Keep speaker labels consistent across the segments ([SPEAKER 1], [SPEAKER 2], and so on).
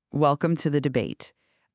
[SPEAKER 1] Welcome to the debate.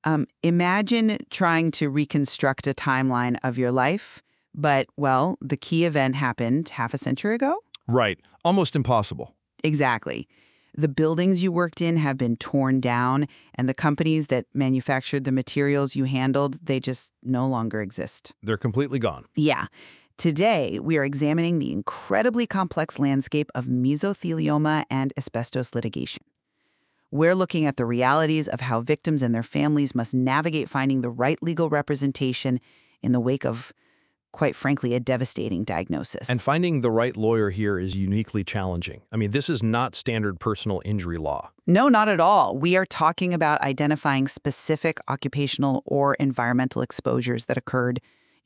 [SPEAKER 1] Imagine trying to reconstruct a timeline of your life, but, well, the key event happened half a century ago?
[SPEAKER 2] Right. Almost impossible.
[SPEAKER 1] Exactly. The buildings you worked in have been torn down, and the companies that manufactured the materials you handled, they just no longer exist.
[SPEAKER 2] They're completely gone.
[SPEAKER 1] Yeah. Today, we are examining the incredibly complex landscape of mesothelioma and asbestos litigation. We're looking at the realities of how victims and their families must navigate finding the right legal representation in the wake of, quite frankly, a devastating diagnosis.
[SPEAKER 2] And finding the right lawyer here is uniquely challenging. I mean, this is not standard personal injury law.
[SPEAKER 1] No, not at all. We are talking about identifying specific occupational or environmental exposures that occurred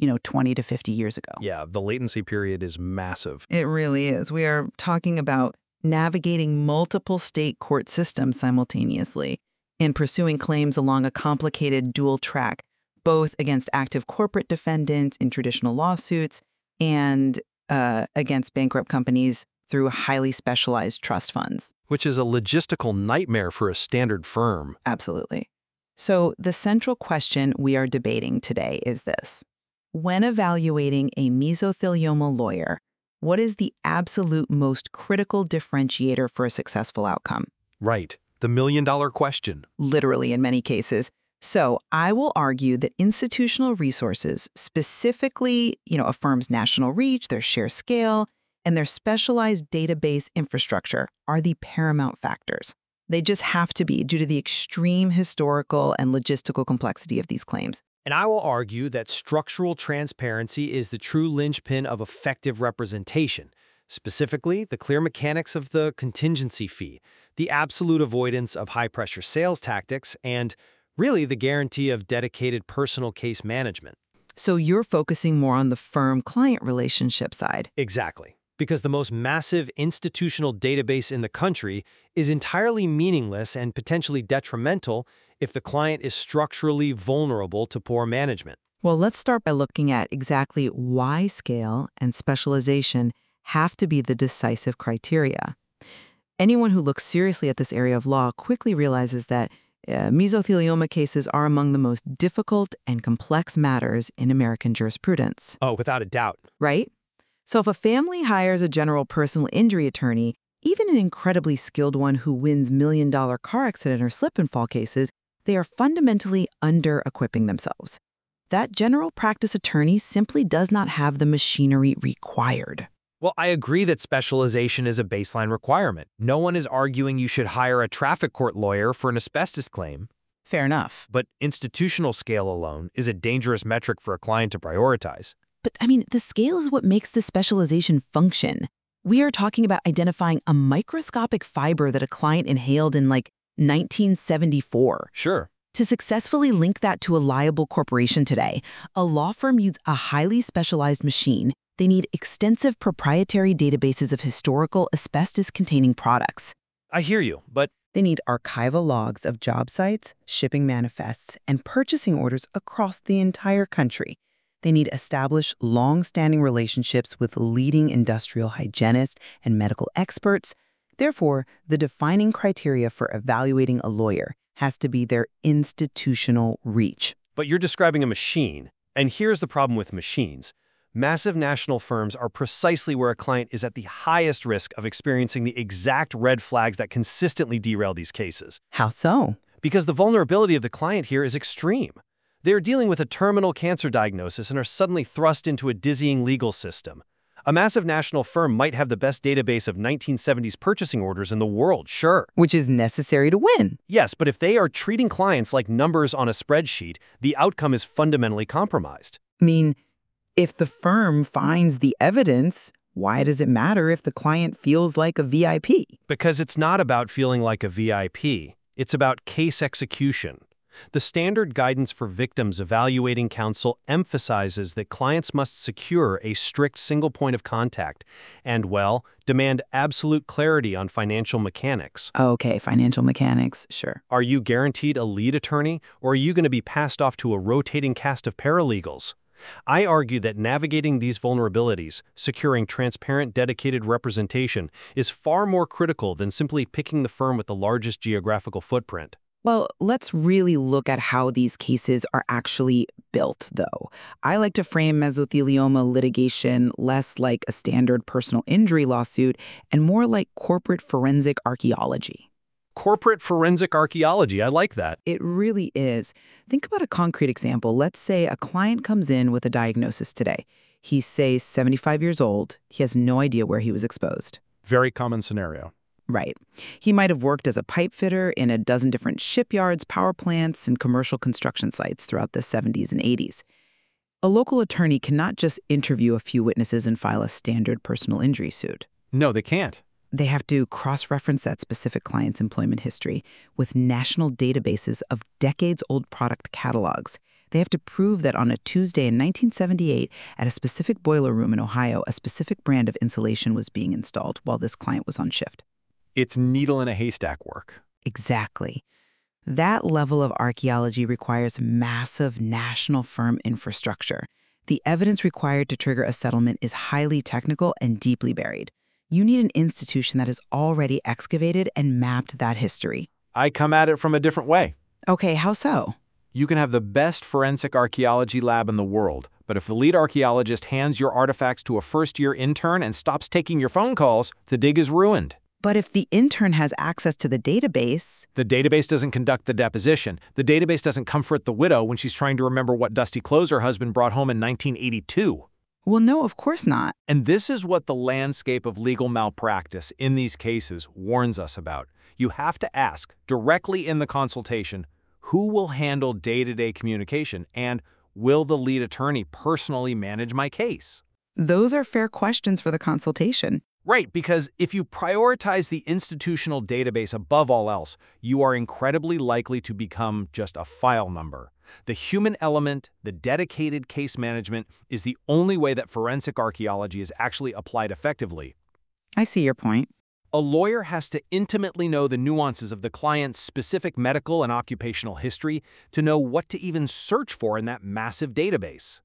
[SPEAKER 1] 20 to 50 years ago.
[SPEAKER 2] Yeah, the latency period is massive.
[SPEAKER 1] It really is. We are talking about navigating multiple state court systems simultaneously and pursuing claims along a complicated dual track, both against active corporate defendants in traditional lawsuits and against bankrupt companies through highly specialized trust funds.
[SPEAKER 2] Which is a logistical nightmare for a standard firm.
[SPEAKER 1] Absolutely. So the central question we are debating today is this. When evaluating a mesothelioma lawyer, what is the absolute most critical differentiator for a successful outcome?
[SPEAKER 2] Right. The million-dollar question.
[SPEAKER 1] Literally, in many cases. So I will argue that institutional resources, specifically, a firm's national reach, their sheer scale, and their specialized database infrastructure are the paramount factors. They just have to be due to the extreme historical and logistical complexity of these claims.
[SPEAKER 3] And I will argue that structural transparency is the true linchpin of effective representation, specifically the clear mechanics of the contingency fee, the absolute avoidance of high-pressure sales tactics, and really the guarantee of dedicated personal case management.
[SPEAKER 1] So you're focusing more on the firm-client relationship side.
[SPEAKER 3] Exactly. Because the most massive institutional database in the country is entirely meaningless and potentially detrimental if the client is structurally vulnerable to poor management.
[SPEAKER 1] Well, let's start by looking at exactly why scale and specialization have to be the decisive criteria. Anyone who looks seriously at this area of law quickly realizes that mesothelioma cases are among the most difficult and complex matters in American jurisprudence.
[SPEAKER 3] Oh, without a doubt.
[SPEAKER 1] Right? So if a family hires a general personal injury attorney, even an incredibly skilled one who wins million-dollar car accident or slip-and-fall cases, they are fundamentally under-equipping themselves. That general practice attorney simply does not have the machinery required.
[SPEAKER 3] Well, I agree that specialization is a baseline requirement. No one is arguing you should hire a traffic court lawyer for an asbestos claim.
[SPEAKER 1] Fair enough.
[SPEAKER 3] But institutional scale alone is a dangerous metric for a client to prioritize.
[SPEAKER 1] But, the scale is what makes the specialization function. We are talking about identifying a microscopic fiber that a client inhaled in, 1974.
[SPEAKER 3] Sure.
[SPEAKER 1] To successfully link that to a liable corporation today, a law firm needs a highly specialized machine. They need extensive proprietary databases of historical asbestos-containing products.
[SPEAKER 3] I hear you, but
[SPEAKER 1] they need archival logs of job sites, shipping manifests, and purchasing orders across the entire country. They need established, long-standing relationships with leading industrial hygienists and medical experts. Therefore, the defining criteria for evaluating a lawyer has to be their institutional reach.
[SPEAKER 3] But you're describing a machine, and here's the problem with machines. Massive national firms are precisely where a client is at the highest risk of experiencing the exact red flags that consistently derail these cases.
[SPEAKER 1] How so?
[SPEAKER 3] Because the vulnerability of the client here is extreme. They are dealing with a terminal cancer diagnosis and are suddenly thrust into a dizzying legal system. A massive national firm might have the best database of 1970s purchasing orders in the world, sure.
[SPEAKER 1] Which is necessary to win.
[SPEAKER 3] Yes, but if they are treating clients like numbers on a spreadsheet, the outcome is fundamentally compromised.
[SPEAKER 1] If the firm finds the evidence, why does it matter if the client feels like a VIP?
[SPEAKER 3] Because it's not about feeling like a VIP. It's about case execution. The standard guidance for victims evaluating counsel emphasizes that clients must secure a strict single point of contact and, demand absolute clarity on financial mechanics.
[SPEAKER 1] Okay, financial mechanics, sure.
[SPEAKER 3] Are you guaranteed a lead attorney, or are you going to be passed off to a rotating cast of paralegals? I argue that navigating these vulnerabilities, securing transparent, dedicated representation, is far more critical than simply picking the firm with the largest geographical footprint.
[SPEAKER 1] Well, let's really look at how these cases are actually built, though. I like to frame mesothelioma litigation less like a standard personal injury lawsuit and more like corporate forensic archaeology.
[SPEAKER 3] Corporate forensic archaeology, I like that.
[SPEAKER 1] It really is. Think about a concrete example. Let's say a client comes in with a diagnosis today. He's, say, 75 years old. He has no idea where he was exposed.
[SPEAKER 3] Very common scenario.
[SPEAKER 1] Right. He might have worked as a pipe fitter in a dozen different shipyards, power plants, and commercial construction sites throughout the 70s and 80s. A local attorney cannot just interview a few witnesses and file a standard personal injury suit.
[SPEAKER 3] No, they can't.
[SPEAKER 1] They have to cross-reference that specific client's employment history with national databases of decades-old product catalogs. They have to prove that on a Tuesday in 1978, at a specific boiler room in Ohio, a specific brand of insulation was being installed while this client was on shift.
[SPEAKER 3] It's needle in a haystack work.
[SPEAKER 1] Exactly. That level of archaeology requires massive national firm infrastructure. The evidence required to trigger a settlement is highly technical and deeply buried. You need an institution that has already excavated and mapped that history.
[SPEAKER 3] I come at it from a different way.
[SPEAKER 1] Okay, how so?
[SPEAKER 3] You can have the best forensic archaeology lab in the world, but if the lead archaeologist hands your artifacts to a first-year intern and stops taking your phone calls, the dig is ruined.
[SPEAKER 1] But if the intern has access to the database...
[SPEAKER 3] The database doesn't conduct the deposition. The database doesn't comfort the widow when she's trying to remember what dusty clothes her husband brought home in 1982.
[SPEAKER 1] Well, no, of course not.
[SPEAKER 3] And this is what the landscape of legal malpractice in these cases warns us about. You have to ask, directly in the consultation, who will handle day-to-day communication, and will the lead attorney personally manage my case?
[SPEAKER 1] Those are fair questions for the consultation.
[SPEAKER 3] Right, because if you prioritize the institutional database above all else, you are incredibly likely to become just a file number. The human element, the dedicated case management, is the only way that forensic archaeology is actually applied effectively.
[SPEAKER 1] I see your point.
[SPEAKER 3] A lawyer has to intimately know the nuances of the client's specific medical and occupational history to know what to even search for in that massive database.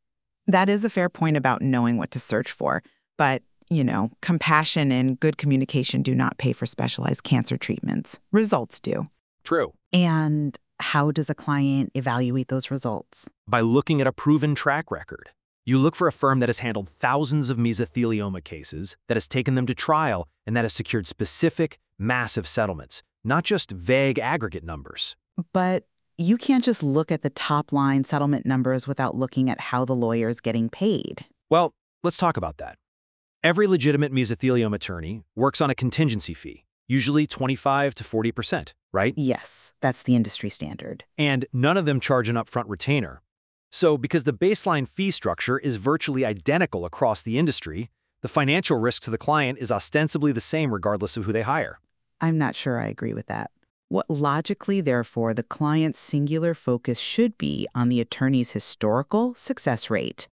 [SPEAKER 1] That is a fair point about knowing what to search for, but compassion and good communication do not pay for specialized cancer treatments. Results do.
[SPEAKER 3] True.
[SPEAKER 1] And how does a client evaluate those results?
[SPEAKER 3] By looking at a proven track record. You look for a firm that has handled thousands of mesothelioma cases, that has taken them to trial, and that has secured specific, massive settlements, not just vague aggregate numbers.
[SPEAKER 1] But you can't just look at the top-line settlement numbers without looking at how the lawyer is getting paid.
[SPEAKER 3] Well, let's talk about that. Every legitimate mesothelioma attorney works on a contingency fee, usually 25 to 40%, right?
[SPEAKER 1] Yes, that's the industry standard.
[SPEAKER 3] And none of them charge an upfront retainer. So because the baseline fee structure is virtually identical across the industry, the financial risk to the client is ostensibly the same regardless of who they hire.
[SPEAKER 1] I'm not sure I agree with that. What logically, therefore, the client's singular focus should be on the attorney's historical success rate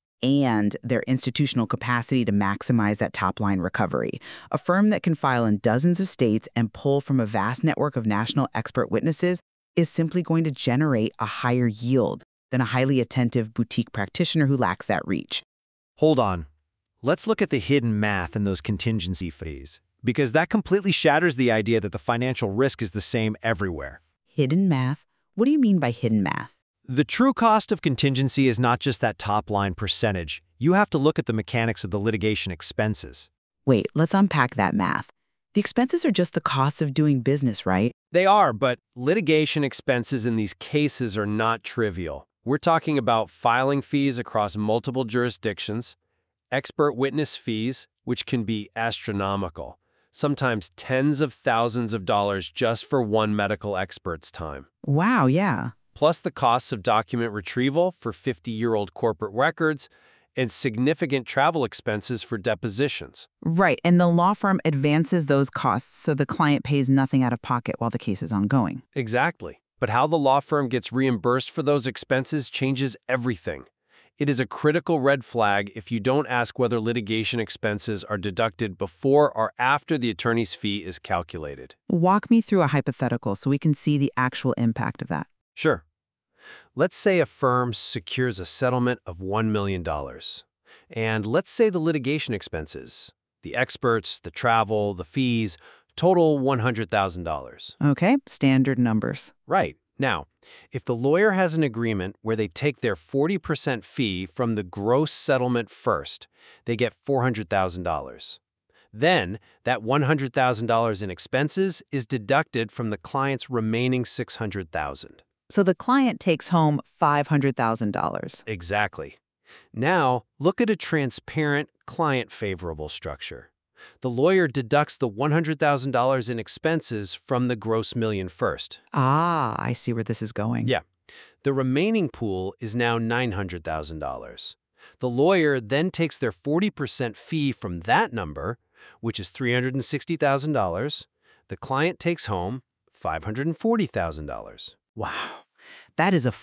[SPEAKER 1] and their institutional capacity to maximize that top-line recovery. A firm that can file in dozens of states and pull from a vast network of national expert witnesses is simply going to generate a higher yield than a highly attentive boutique practitioner who lacks that reach.
[SPEAKER 3] Hold on. Let's look at the hidden math in those contingency fees, because that completely shatters the idea that the financial risk is the same everywhere.
[SPEAKER 1] Hidden math? What do you mean by hidden math?
[SPEAKER 3] The true cost of contingency is not just that top-line percentage. You have to look at the mechanics of the litigation expenses.
[SPEAKER 1] Wait, let's unpack that math. The expenses are just the costs of doing business, right?
[SPEAKER 3] They are, but litigation expenses in these cases are not trivial. We're talking about filing fees across multiple jurisdictions, expert witness fees, which can be astronomical, sometimes tens of thousands of dollars just for one medical expert's time.
[SPEAKER 1] Wow, yeah.
[SPEAKER 3] Plus the costs of document retrieval for 50-year-old corporate records and significant travel expenses for depositions.
[SPEAKER 1] Right, and the law firm advances those costs so the client pays nothing out of pocket while the case is ongoing.
[SPEAKER 3] Exactly. But how the law firm gets reimbursed for those expenses changes everything. It is a critical red flag if you don't ask whether litigation expenses are deducted before or after the attorney's fee is calculated.
[SPEAKER 1] Walk me through a hypothetical so we can see the actual impact of that.
[SPEAKER 3] Sure. Let's say a firm secures a settlement of $1 million. And let's say the litigation expenses, the experts, the travel, the fees, Total $100,000.
[SPEAKER 1] Okay, standard numbers.
[SPEAKER 3] Right. Now, if the lawyer has an agreement where they take their 40% fee from the gross settlement first, they get $400,000. Then, that $100,000 in expenses is deducted from the client's remaining $600,000.
[SPEAKER 1] So the client takes home $500,000.
[SPEAKER 3] Exactly. Now, look at a transparent, client-favorable structure. The lawyer deducts the $100,000 in expenses from the gross million first.
[SPEAKER 1] Ah, I see where this is going.
[SPEAKER 3] Yeah. The remaining pool is now $900,000. The lawyer then takes their 40% fee from that number, which is $360,000. The client takes home $540,000.
[SPEAKER 1] Wow. That is a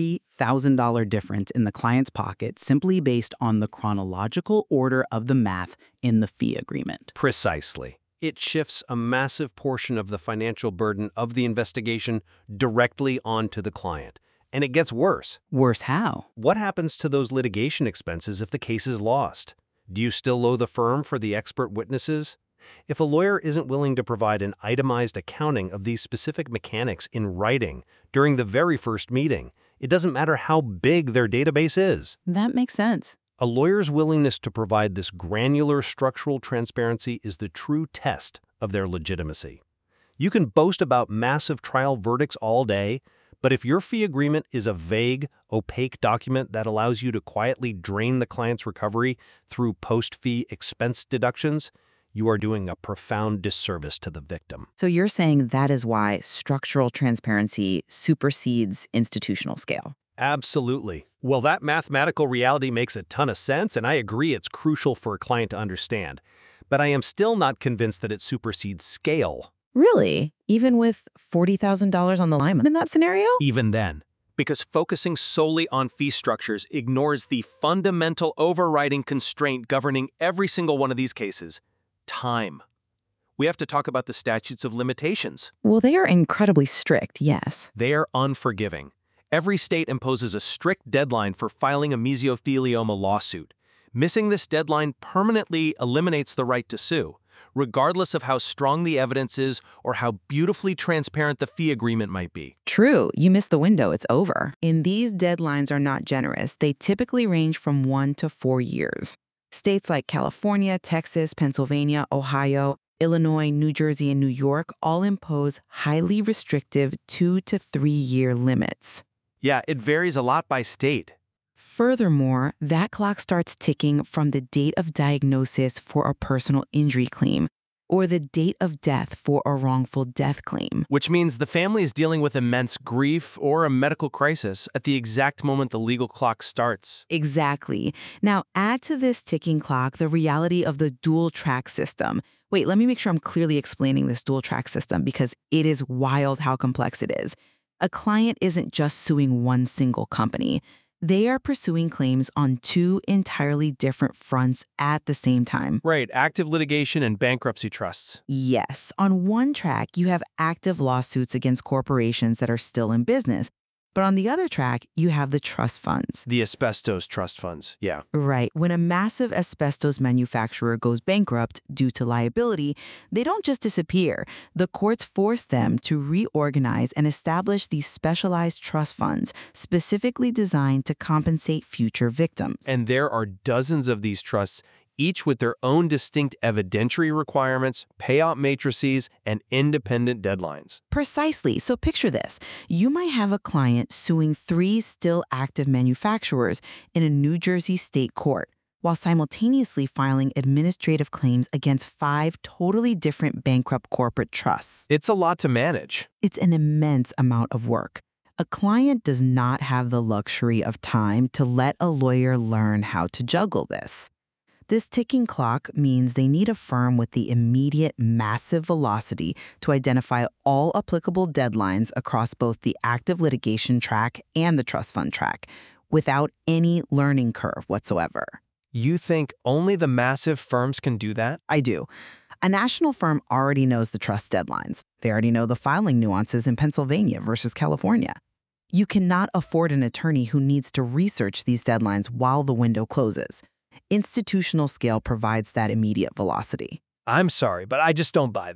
[SPEAKER 1] $40,000 difference in the client's pocket simply based on the chronological order of the math in the fee agreement.
[SPEAKER 3] Precisely. It shifts a massive portion of the financial burden of the investigation directly onto the client. And it gets worse.
[SPEAKER 1] Worse how?
[SPEAKER 3] What happens to those litigation expenses if the case is lost? Do you still owe the firm for the expert witnesses? If a lawyer isn't willing to provide an itemized accounting of these specific mechanics in writing during the very first meeting, it doesn't matter how big their database is.
[SPEAKER 1] That makes sense.
[SPEAKER 3] A lawyer's willingness to provide this granular structural transparency is the true test of their legitimacy. You can boast about massive trial verdicts all day, but if your fee agreement is a vague, opaque document that allows you to quietly drain the client's recovery through post-fee expense deductions, you are doing a profound disservice to the victim.
[SPEAKER 1] So you're saying that is why structural transparency supersedes institutional scale.
[SPEAKER 3] Absolutely. Well, that mathematical reality makes a ton of sense, and I agree it's crucial for a client to understand. But I am still not convinced that it supersedes scale.
[SPEAKER 1] Really? Even with $40,000 on the line in that scenario?
[SPEAKER 2] Even then, because focusing solely on fee structures ignores the fundamental overriding constraint governing every single one of these cases: time. We have to talk about the statutes of limitations.
[SPEAKER 1] Well, they are incredibly strict, yes.
[SPEAKER 2] They are unforgiving. Every state imposes a strict deadline for filing a mesothelioma lawsuit. Missing this deadline permanently eliminates the right to sue, regardless of how strong the evidence is or how beautifully transparent the fee agreement might be.
[SPEAKER 1] True, you miss the window, it's over. And these deadlines are not generous. They typically range from 1 to 4 years. States like California, Texas, Pennsylvania, Ohio, Illinois, New Jersey, and New York all impose highly restrictive 2 to 3 year limits.
[SPEAKER 2] Yeah, it varies a lot by state.
[SPEAKER 1] Furthermore, that clock starts ticking from the date of diagnosis for a personal injury claim or the date of death for a wrongful death claim.
[SPEAKER 2] Which means the family is dealing with immense grief or a medical crisis at the exact moment the legal clock starts.
[SPEAKER 1] Exactly. Now, add to this ticking clock the reality of the dual track system. Wait, let me make sure I'm clearly explaining this dual track system because it is wild how complex it is. A client isn't just suing one single company. They are pursuing claims on 2 entirely different fronts at the same time.
[SPEAKER 2] Right, active litigation and bankruptcy trusts.
[SPEAKER 1] Yes, on one track, you have active lawsuits against corporations that are still in business. But on the other track, you have the trust funds.
[SPEAKER 2] The asbestos trust funds, yeah.
[SPEAKER 1] Right. When a massive asbestos manufacturer goes bankrupt due to liability, they don't just disappear. The courts force them to reorganize and establish these specialized trust funds specifically designed to compensate future victims.
[SPEAKER 2] And there are dozens of these trusts, each with their own distinct evidentiary requirements, payout matrices, and independent deadlines.
[SPEAKER 1] Precisely. So picture this. You might have a client suing 3 still active manufacturers in a New Jersey state court, while simultaneously filing administrative claims against 5 totally different bankrupt corporate trusts.
[SPEAKER 2] It's a lot to manage.
[SPEAKER 1] It's an immense amount of work. A client does not have the luxury of time to let a lawyer learn how to juggle this. This ticking clock means they need a firm with the immediate massive velocity to identify all applicable deadlines across both the active litigation track and the trust fund track, without any learning curve whatsoever.
[SPEAKER 2] You think only the massive firms can do that?
[SPEAKER 1] I do. A national firm already knows the trust deadlines. They already know the filing nuances in Pennsylvania versus California. You cannot afford an attorney who needs to research these deadlines while the window closes. Institutional scale provides that immediate velocity.
[SPEAKER 2] I'm sorry, but I just don't buy that.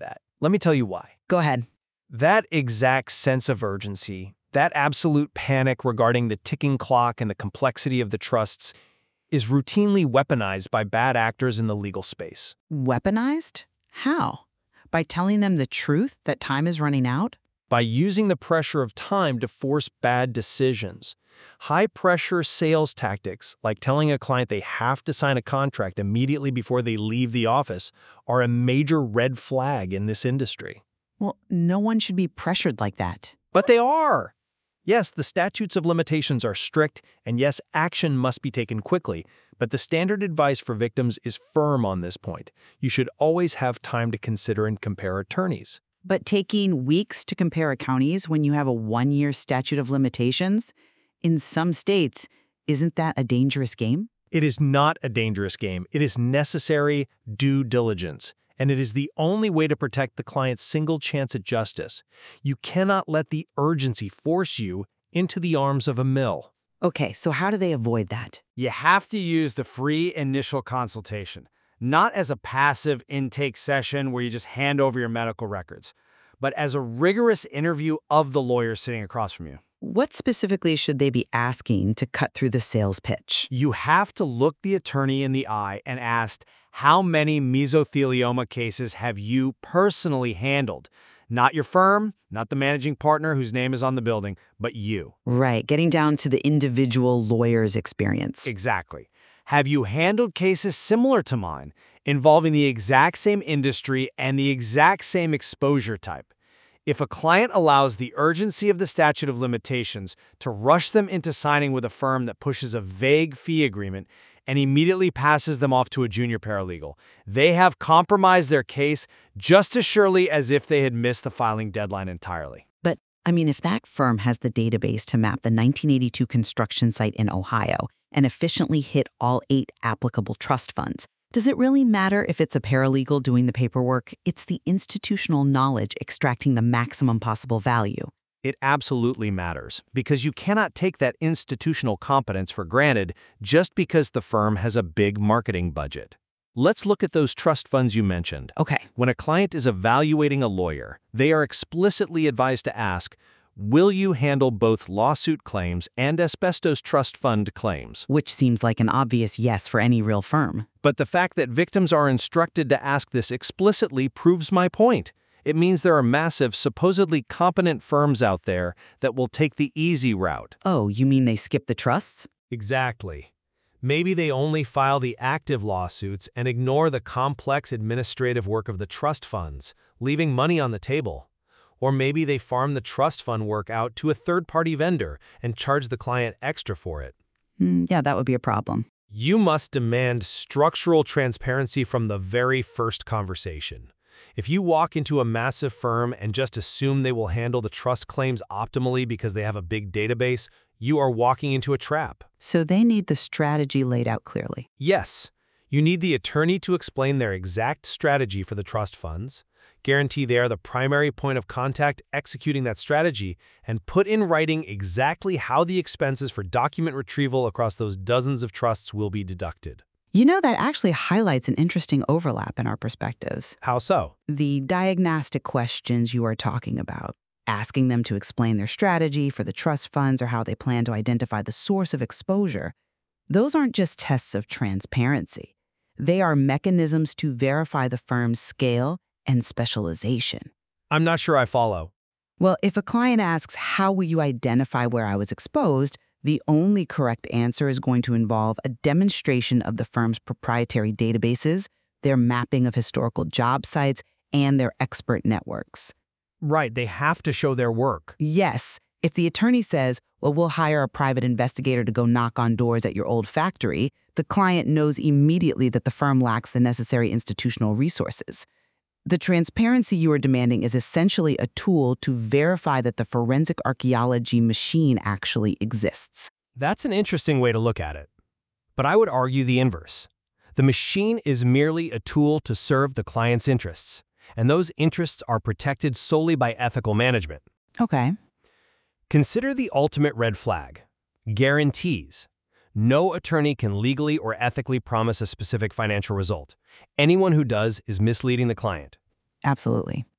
[SPEAKER 4] Let me tell you why.
[SPEAKER 1] Go ahead.
[SPEAKER 4] That exact sense of urgency, that absolute panic regarding the ticking clock and the complexity of the trusts, is routinely weaponized by bad actors in the legal space.
[SPEAKER 1] Weaponized? How? By telling them the truth that time is running out?
[SPEAKER 4] By using the pressure of time to force bad decisions. High-pressure sales tactics, like telling a client they have to sign a contract immediately before they leave the office, are a major red flag in this industry.
[SPEAKER 1] Well, no one should be pressured like that.
[SPEAKER 4] But they are! Yes, the statutes of limitations are strict, and yes, action must be taken quickly, but the standard advice for victims is firm on this point. You should always have time to consider and compare attorneys.
[SPEAKER 1] But taking weeks to compare counties when you have a 1-year statute of limitations? In some states, isn't that a dangerous game?
[SPEAKER 4] It is not a dangerous game. It is necessary due diligence, and it is the only way to protect the client's single chance at justice. You cannot let the urgency force you into the arms of a mill.
[SPEAKER 1] Okay, so how do they avoid that?
[SPEAKER 5] You have to use the free initial consultation, not as a passive intake session where you just hand over your medical records, but as a rigorous interview of the lawyer sitting across from you.
[SPEAKER 1] What specifically should they be asking to cut through the sales pitch?
[SPEAKER 5] You have to look the attorney in the eye and ask, how many mesothelioma cases have you personally handled? Not your firm, not the managing partner whose name is on the building, but you.
[SPEAKER 1] Right, getting down to the individual lawyer's experience.
[SPEAKER 5] Exactly. Have you handled cases similar to mine, involving the exact same industry and the exact same exposure type? If a client allows the urgency of the statute of limitations to rush them into signing with a firm that pushes a vague fee agreement and immediately passes them off to a junior paralegal, they have compromised their case just as surely as if they had missed the filing deadline entirely.
[SPEAKER 1] But, I mean, if that firm has the database to map the 1982 construction site in Ohio and efficiently hit all 8 applicable trust funds, does it really matter if it's a paralegal doing the paperwork? It's the institutional knowledge extracting the maximum possible value.
[SPEAKER 4] It absolutely matters, because you cannot take that institutional competence for granted just because the firm has a big marketing budget. Let's look at those trust funds you mentioned.
[SPEAKER 1] Okay.
[SPEAKER 4] When a client is evaluating a lawyer, they are explicitly advised to ask, will you handle both lawsuit claims and asbestos trust fund claims?
[SPEAKER 1] Which seems like an obvious yes for any real firm.
[SPEAKER 4] But the fact that victims are instructed to ask this explicitly proves my point. It means there are massive, supposedly competent firms out there that will take the easy route.
[SPEAKER 1] Oh, you mean they skip the trusts?
[SPEAKER 2] Exactly. Maybe they only file the active lawsuits and ignore the complex administrative work of the trust funds, leaving money on the table. Or maybe they farm the trust fund work out to a third-party vendor and charge the client extra for it.
[SPEAKER 1] Yeah, that would be a problem.
[SPEAKER 2] You must demand structural transparency from the very first conversation. If you walk into a massive firm and just assume they will handle the trust claims optimally because they have a big database, you are walking into a trap.
[SPEAKER 1] So they need the strategy laid out clearly.
[SPEAKER 2] Yes, you need the attorney to explain their exact strategy for the trust funds, guarantee they are the primary point of contact executing that strategy, and put in writing exactly how the expenses for document retrieval across those dozens of trusts will be deducted.
[SPEAKER 1] You know, that actually highlights an interesting overlap in our perspectives.
[SPEAKER 2] How so?
[SPEAKER 1] The diagnostic questions you are talking about, asking them to explain their strategy for the trust funds or how they plan to identify the source of exposure, those aren't just tests of transparency. They are mechanisms to verify the firm's scale and specialization.
[SPEAKER 2] I'm not sure I follow.
[SPEAKER 1] Well, if a client asks, how will you identify where I was exposed, the only correct answer is going to involve a demonstration of the firm's proprietary databases, their mapping of historical job sites, and their expert networks.
[SPEAKER 2] Right, they have to show their work.
[SPEAKER 1] Yes, if the attorney says, well, we'll hire a private investigator to go knock on doors at your old factory, the client knows immediately that the firm lacks the necessary institutional resources. The transparency you are demanding is essentially a tool to verify that the forensic archaeology machine actually exists.
[SPEAKER 2] That's an interesting way to look at it. But I would argue the inverse. The machine is merely a tool to serve the client's interests, and those interests are protected solely by ethical management.
[SPEAKER 1] Okay.
[SPEAKER 2] Consider the ultimate red flag: guarantees. No attorney can legally or ethically promise a specific financial result. Anyone who does is misleading the client.
[SPEAKER 1] Absolutely.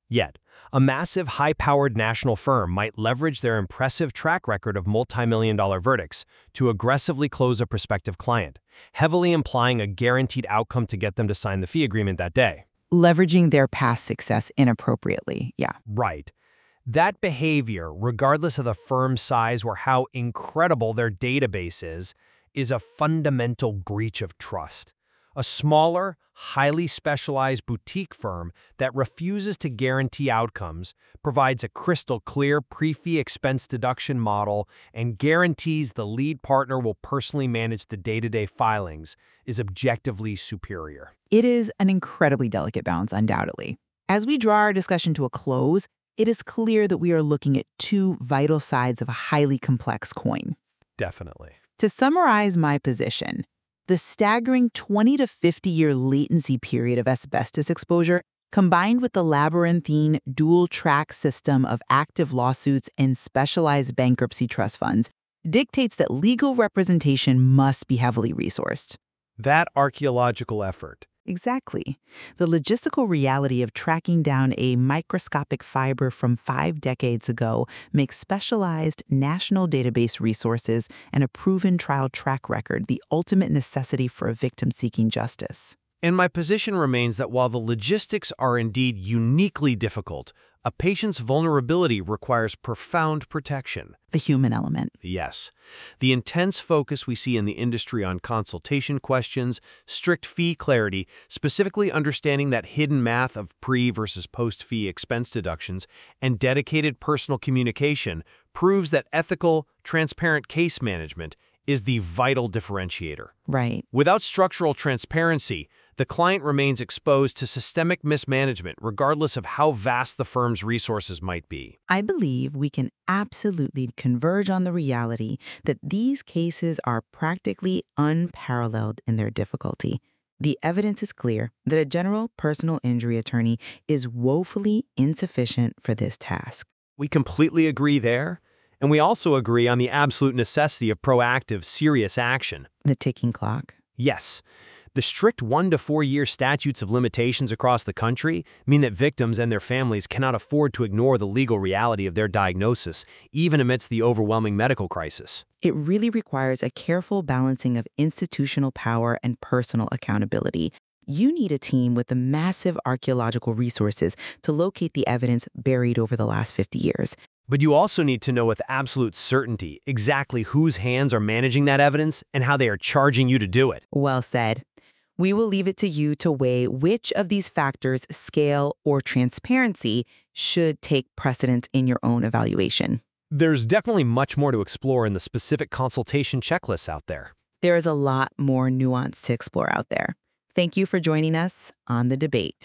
[SPEAKER 3] Yet, a massive, high-powered national firm might leverage their impressive track record of multi-million-dollar verdicts to aggressively close a prospective client, heavily implying a guaranteed outcome to get them to sign the fee agreement that day.
[SPEAKER 1] Leveraging their past success inappropriately, yeah.
[SPEAKER 3] Right. That behavior, regardless of the firm's size or how incredible their database is a fundamental breach of trust. A smaller, highly specialized boutique firm that refuses to guarantee outcomes, provides a crystal clear pre-fee expense deduction model, and guarantees the lead partner will personally manage the day-to-day filings is objectively superior.
[SPEAKER 1] It is an incredibly delicate balance, undoubtedly. As we draw our discussion to a close, it is clear that we are looking at two vital sides of a highly complex coin.
[SPEAKER 3] Definitely.
[SPEAKER 1] To summarize my position, the staggering 20 to 50-year latency period of asbestos exposure, combined with the labyrinthine dual-track system of active lawsuits and specialized bankruptcy trust funds, dictates that legal representation must be heavily resourced.
[SPEAKER 3] That archaeological effort.
[SPEAKER 1] Exactly. The logistical reality of tracking down a microscopic fiber from 5 decades ago makes specialized national database resources and a proven trial track record the ultimate necessity for a victim seeking justice.
[SPEAKER 3] And my position remains that while the logistics are indeed uniquely difficult, a patient's vulnerability requires profound protection.
[SPEAKER 1] The human element.
[SPEAKER 3] Yes. The intense focus we see in the industry on consultation questions, strict fee clarity, specifically understanding that hidden math of pre- versus post-fee expense deductions, and dedicated personal communication proves that ethical, transparent case management is the vital differentiator.
[SPEAKER 1] Right.
[SPEAKER 3] Without structural transparency, the client remains exposed to systemic mismanagement regardless of how vast the firm's resources might be.
[SPEAKER 1] I believe we can absolutely converge on the reality that these cases are practically unparalleled in their difficulty. The evidence is clear that a general personal injury attorney is woefully insufficient for this task.
[SPEAKER 3] We completely agree there, and we also agree on the absolute necessity of proactive, serious action.
[SPEAKER 1] The ticking clock.
[SPEAKER 3] Yes. The strict 1 to 4 year statutes of limitations across the country mean that victims and their families cannot afford to ignore the legal reality of their diagnosis, even amidst the overwhelming medical crisis.
[SPEAKER 1] It really requires a careful balancing of institutional power and personal accountability. You need a team with the massive archaeological resources to locate the evidence buried over the last 50 years.
[SPEAKER 3] But you also need to know with absolute certainty exactly whose hands are managing that evidence and how they are charging you to do it.
[SPEAKER 1] Well said. We will leave it to you to weigh which of these factors, scale or transparency, should take precedence in your own evaluation.
[SPEAKER 3] There's definitely much more to explore in the specific consultation checklists out there.
[SPEAKER 1] There is a lot more nuance to explore out there. Thank you for joining us on The Debate.